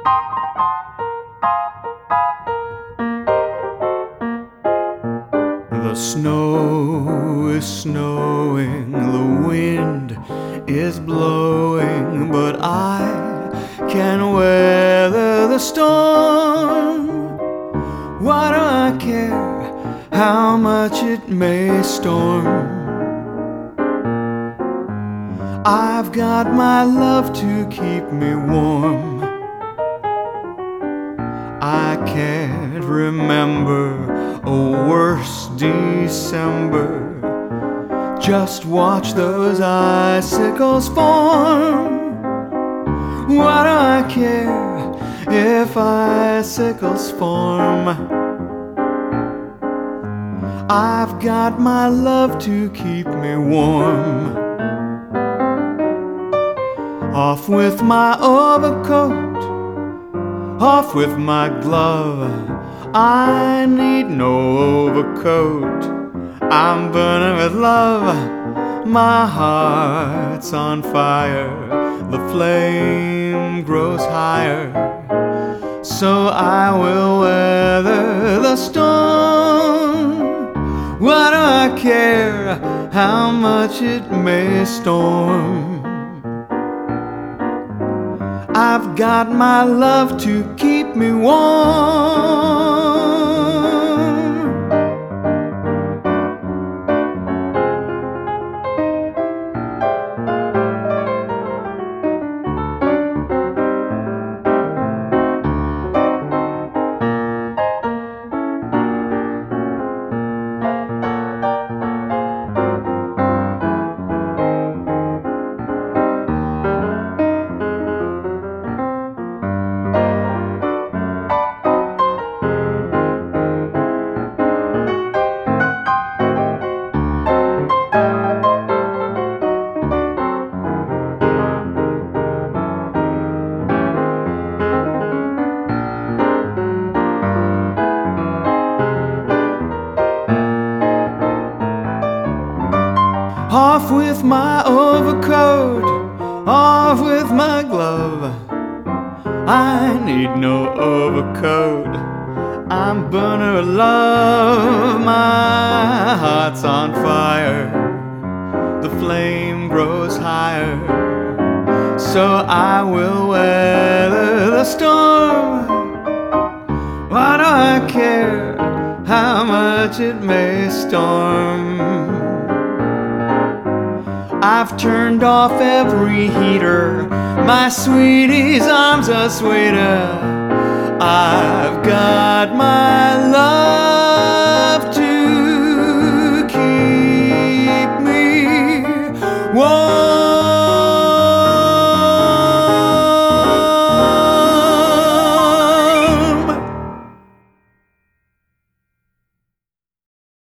The snow is snowing, the wind is blowing, but I can weather the storm. Why do I care how much it may storm? I've got my love to keep me warm. I can't remember a worse December. Just watch those icicles form. Why do I care if icicles form? I've got my love to keep me warm. Off with my overcoat, off with my glove. I need no overcoat. I'm burning with love. My heart's on fire. The flame grows higher. So I will weather the storm. Why do I care how much it may storm? I've got my love to keep me warm. Off with my overcoat, off with my glove. I need no overcoat. I'm burning with love. My heart's on fire. The flame grows higher. So I will weather the storm. Why do I care how much it may storm? I've turned off every heater. My sweetie's arms are sweeter. I've got my love to keep me warm.